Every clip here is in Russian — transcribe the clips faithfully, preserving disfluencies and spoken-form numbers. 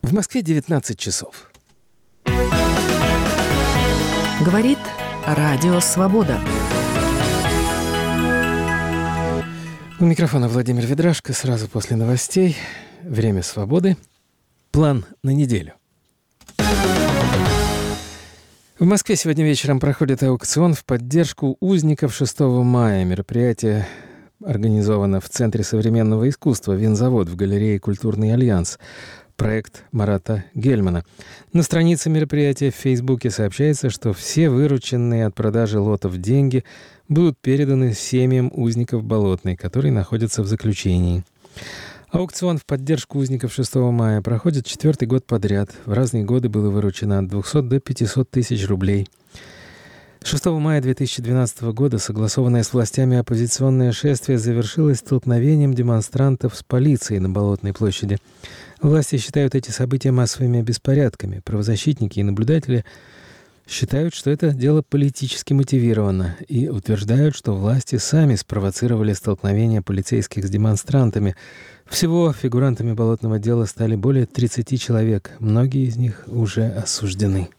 В Москве девятнадцать часов. Говорит Радио Свобода. У микрофона Владимир Ведрашко. Сразу после новостей. Время свободы. План на неделю. В Москве сегодня вечером проходит аукцион в поддержку узников шестого мая. Мероприятие организовано в Центре современного искусства «Винзавод» в галерее «Культурный альянс». Проект Марата Гельмана. На странице мероприятия в Фейсбуке сообщается, что все вырученные от продажи лотов деньги будут переданы семьям узников Болотной, которые находятся в заключении. Аукцион в поддержку узников шестого мая проходит четвертый год подряд. В разные годы было выручено от двухсот до пятисот тысяч рублей. шестого мая две тысячи двенадцатого года согласованное с властями оппозиционное шествие завершилось столкновением демонстрантов с полицией на Болотной площади. Власти считают эти события массовыми беспорядками. Правозащитники и наблюдатели считают, что это дело политически мотивировано, и утверждают, что власти сами спровоцировали столкновение полицейских с демонстрантами. Всего фигурантами болотного дела стали более тридцати человек. Многие из них уже осуждены.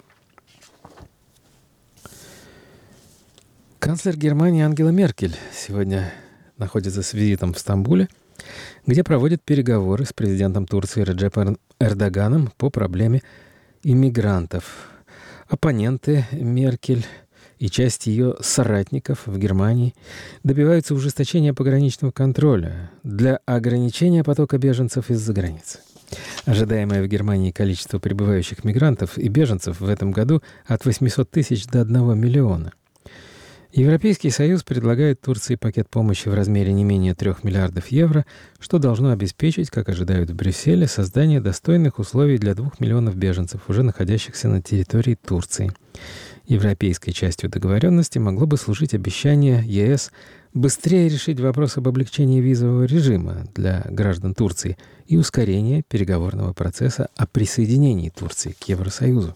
Канцлер Германии Ангела Меркель сегодня находится с визитом в Стамбуле, где проводит переговоры с президентом Турции Реджепом Эрдоганом по проблеме иммигрантов. Оппоненты Меркель и часть ее соратников в Германии добиваются ужесточения пограничного контроля для ограничения потока беженцев из-за границы. Ожидаемое в Германии количество прибывающих мигрантов и беженцев в этом году от восьмисот тысяч до одного миллиона. Европейский Союз предлагает Турции пакет помощи в размере не менее трех миллиардов евро, что должно обеспечить, как ожидают в Брюсселе, создание достойных условий для двух миллионов беженцев, уже находящихся на территории Турции. Европейской частью договоренности могло бы служить обещание ЕС быстрее решить вопрос об облегчении визового режима для граждан Турции и ускорение переговорного процесса о присоединении Турции к Евросоюзу.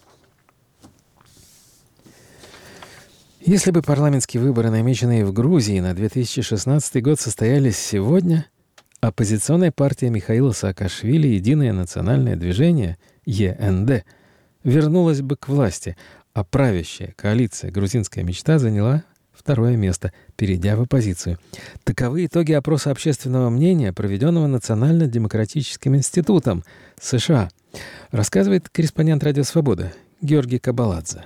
Если бы парламентские выборы, намеченные в Грузии на две тысячи шестнадцатый год, состоялись сегодня, оппозиционная партия Михаила Саакашвили «Единое национальное движение» Е Н Д вернулась бы к власти, а правящая коалиция «Грузинская мечта» заняла второе место, перейдя в оппозицию. Таковы итоги опроса общественного мнения, проведенного Национально-демократическим институтом США, рассказывает корреспондент «Радио Свобода» Георгий Кабаладзе.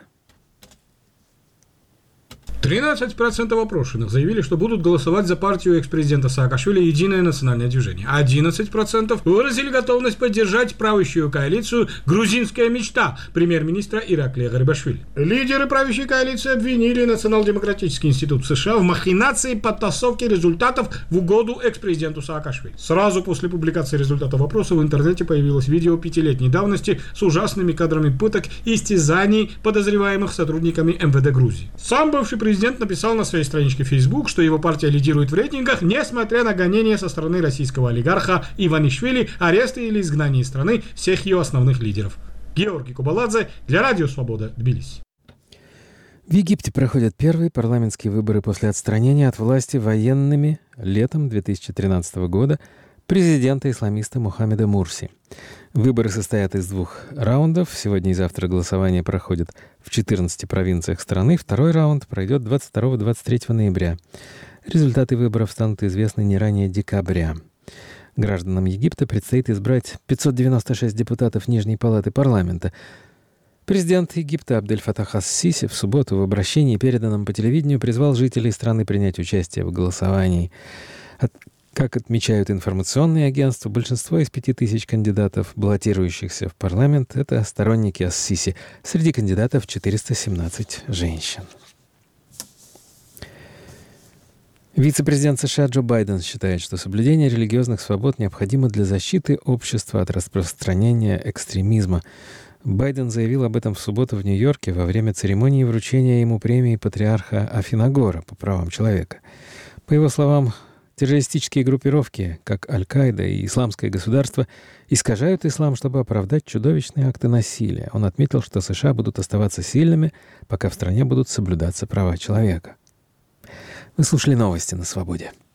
тринадцать процентов опрошенных заявили, что будут голосовать за партию экс-президента Саакашвили «Единое национальное движение». одиннадцать процентов выразили готовность поддержать правящую коалицию «Грузинская мечта» премьер-министра Ираклия Гарибашвили. Лидеры правящей коалиции обвинили Национал-демократический институт США в махинации подтасовки результатов в угоду экс-президенту Саакашвили. Сразу после публикации результатов опроса в интернете появилось видео пятилетней давности с ужасными кадрами пыток и истязаний подозреваемых сотрудниками эм вэ дэ Грузии. Сам бывший президент написал на своей страничке в Facebook, что его партия лидирует в рейтингах, несмотря на гонения со стороны российского олигарха Иванишвили, аресты или изгнание из страны всех ее основных лидеров. Георгий Кабаладзе для Радио Свобода, Тбилиси. В Египте проходят первые парламентские выборы после отстранения от власти военными летом две тысячи тринадцатого года президента-исламиста Мохаммеда Мурси. Выборы состоят из двух раундов. Сегодня и завтра голосование проходит в четырнадцати провинциях страны. Второй раунд пройдет двадцать второго — двадцать третьего ноября. Результаты выборов станут известны не ранее декабря. Гражданам Египта предстоит избрать пятьсот девяносто шесть депутатов Нижней палаты парламента. Президент Египта Абдель-Фатах ас-Сиси в субботу в обращении, переданном по телевидению, призвал жителей страны принять участие в голосовании. От Как отмечают информационные агентства, большинство из пяти тысяч кандидатов, баллотирующихся в парламент, это сторонники ас-Сиси. Среди кандидатов четыреста семнадцать женщин. Вице-президент США Джо Байден считает, что соблюдение религиозных свобод необходимо для защиты общества от распространения экстремизма. Байден заявил об этом в субботу в Нью-Йорке во время церемонии вручения ему премии патриарха Афинагора по правам человека. По его словам, террористические группировки, как Аль-Каида и Исламское государство, искажают ислам, чтобы оправдать чудовищные акты насилия. Он отметил, что США будут оставаться сильными, пока в стране будут соблюдаться права человека. Вы слушали новости на Свободе.